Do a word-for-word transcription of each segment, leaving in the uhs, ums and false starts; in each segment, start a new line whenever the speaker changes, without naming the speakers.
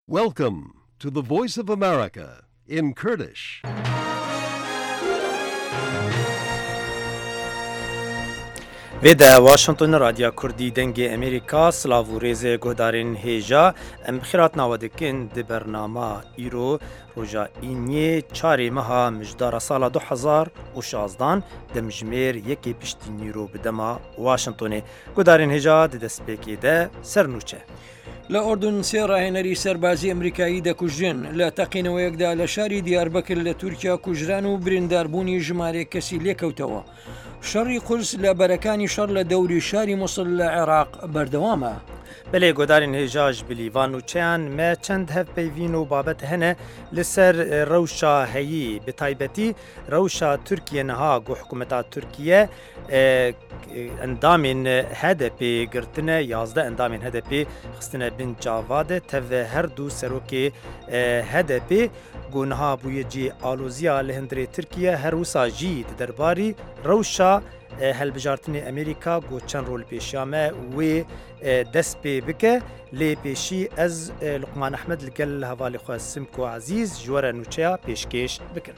Welcome to the Voice of America in Kurdish.
Veda Washington Radya Kurdi dengê Amerîka Slav û rêzê guhdarên hêja em bixîrat nava dikin di bernama îro roja îniyê çarê meha mijdara sala du hezar û şazdan demjimêr yekê piştî nîro bi dema Washingtonê. Guhdarên hêja di destpêkê de sernûçe.
لە ئۆردن سێ ڕاهێنەری سەربازی ئەمریکایی دەکوژێن لە تەقینەوەیەکدا لە شاری دیاربەکر لە تورکیا کوژران و برینداربوونی ژمارەیەک کەسی لێکەوتەوە. شەڕی قورس لە بەرەکانی شەڕ لە دەوری شاری مووسڵ لە عێراق بەردەوامە.
بلê guhdarên hêja ji bilîvan û çeyan me çend hevpeyvîn û babet hene li ser rewşa heyî bi taybetî rewşa Tirkiye niha got hikûmeta Tirkiye endamên H D P girtine yazde endamên H D P xistine bin cavade tevve her du serokê H D P got niha bûye cî aloziya li hundirê Tirkiye her wisa jî di derbarî rewşa helbijartinê Amerîka got çend rol pêşiya me wê dest pê bike lê pêşî ez Luqman Ehmed li gel hevalê xwe Simko Ezîz ji were nûçeya pêşkêş bikin.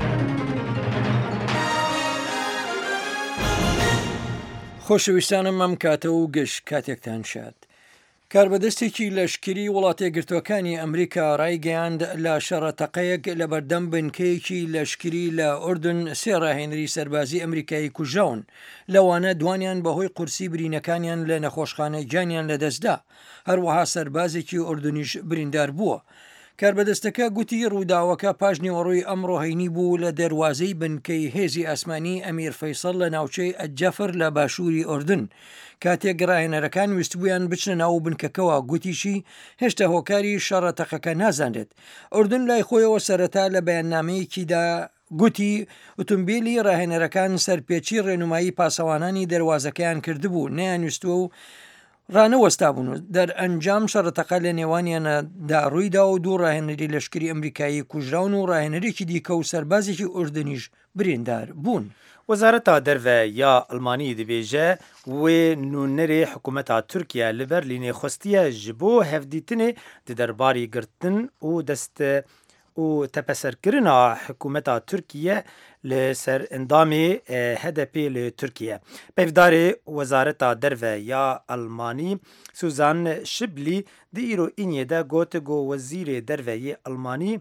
خۆشەویستانم ئەم کاتە و گەشت کاتێکتان شاد. کاربەدەستێکی لەشکری وڵاتە یەکگرتوەکانی ئەمریکا ڕایگەیاند لە شەڕەتەقەیەک لە بەردەم بنکەیەکی لەشکری لە ئۆردن سێ ڕاهێنەری سەربازی ئەمریکایی کوژراون لەوانە دوانیان بەهۆی قورسی برینەکانیان لە نەخۆشخانەی گیانیان لەدەستدا هەروەها سەربازێکی ئۆردنیش بریندار بووە. کاربەدەستەکە گوتی ڕووداوەکە پاش نیوەڕۆی ئەمڕۆ هەینی بوو لە دەواازەی بنکەی هێزی ئاسمانی ئەمیر فەیسەڵ لە ناوچەی ئەجەفر لە باشووری ئۆردن کاتێک ڕاهێنەرەکان ویستبوویان بچنە ناو بنکەکەوە گوتیشی هێشتا هۆکاری شەڕەتەقەکە نازانێت. ئۆردن لای خۆیەوە سەرەتا لە بەیاننامەیەکیدا گوتی ئۆتۆمبیلی ڕاهێنەرەکان سەرپێچی ڕێنمایی پاسەوانانی دەواازەکەیان کردبوو نەیانویستوە و ڕانەوەستا بوون و دەرئەنجام شەڕەتەقە لە نێوانیانەدا ڕوویدا و دوو ڕاهێنەری لەشکری ئەمریکایی کوژراون و ڕاهێنەرێکی دیکە و سەربازێکی ئوردنیش بریندار بوون.
وەزارەتا دەرڤە یا ئەڵمانی دەبێژە wê nûnerê hikûmeta Tirkiye li ber lînêxwestiye ji bo hevdîtinê di derbarî girtin û dest û tepeserkirina hikûmeta Tirkiye li ser endamê H D P li Tirkiye. Pevdarê Wezareta Derve ya Almanî Suzan Şiblî di îro Îniyê de got got Wezîrê Derveyê Almanî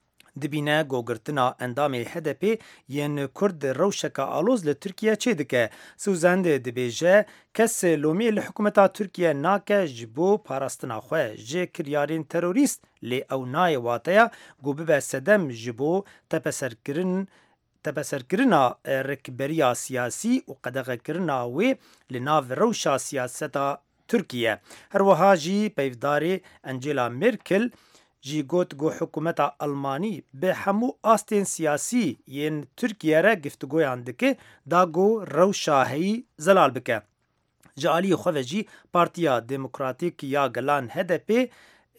dibîne gogirtina endamê H D P yên Kurd rewşeka aloz li Tirkiye çê dike. Suzan dibêje kes lomî li hikûmeta Tirkiye nake ji bo parastina xwe ji kiryarên terorîst lê ew nayê wateya got bibe sedem ji bo tepeserkirin tepeserkirina rêkberiya siyasî û qedexekirina wê li nav rewşa siyaseta Tirkiye. Her wiha jî peyvdarê Angela Merkel jî got got hikûmeta Almanî bi hemû astên siyasî yên Tirkiye re giftugoyan dike da got rewşa heyî zelal bike. Ji aliyê xwe ve jî Partiya Demokratîk ya Gelan H D P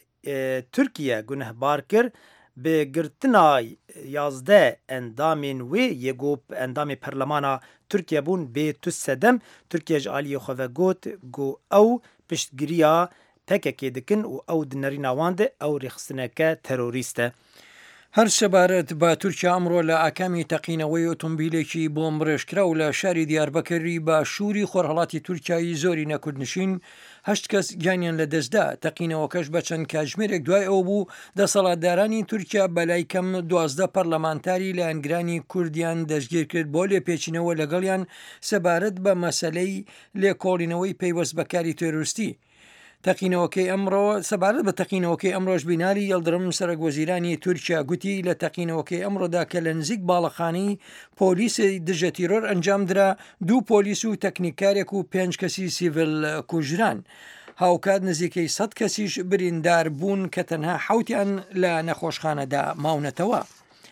Tirkiye gunehbar kir bi girtina yazdeh endamên wê yê got endamê Perlemana Tirkiye bûn bê tu sedem. Tirkiye ji aliyê xwe ve got got ew piştgiriya P K K dikin û ew di nêrîna wan de ew rêxistineke terorîst e.
هەر سەبارەت بە تورکیا ئەمڕۆ لە ئاکامی تەقینەوەی ئۆتۆمبیلێکی بۆم ڕێژکرا و لە شاری دیاربەکری باشووری خۆرهەڵاتی تورکیایی زۆری نەکوردنشین هەشت کەس گیانیان لە دەستدا. تەقینەوەکەش بە چەند کاتژمێرێک دوای ئەو بوو دەسەڵاتدارانی تورکیا بەلای کەم دوازدە پەرلەمانتاری لە ئەنگرانی کوردیان دەستگیر کرد بۆ لێپێچینەوە لەگەڵیان سەبارەت بە مەسەلەی لێکۆڵینەوەی پەیوەست بەکاری تۆریستی. تەقینەوەکەی ئەمڕۆ سەبارەت بە تەقینەوەکەی ئەمڕۆژ بیناری یەڵدرم سەرۆکوەزیرانی تورکیا گوتی لە تەقینەوەکەی ئەمڕۆدا کە لە نزیک باڵەخانەی پۆلیسی دژە تیرۆر ئەنجام درا دوو پۆلیس و تەکنیکارێک و پێنج کەسی سیڤل کوژران. هاوکات نزیکەی سەد کەسیش بریندار بوون کە تەنها حوتیان لە نەخۆشخانەدا ماونەتەوە.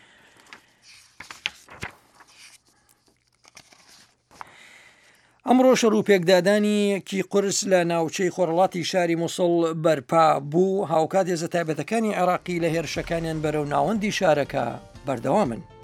ئەمڕۆ شەڕ و پێکدادانێکی قورس لە ناوچەی خۆرهەڵاتی شاری مووسڵ بەرپا بوو هاوکات هێزە تایبەتەکانی عێراقی لە هێرشەکانیان بەرەو ناوەندی شارەکە بەردەوامن.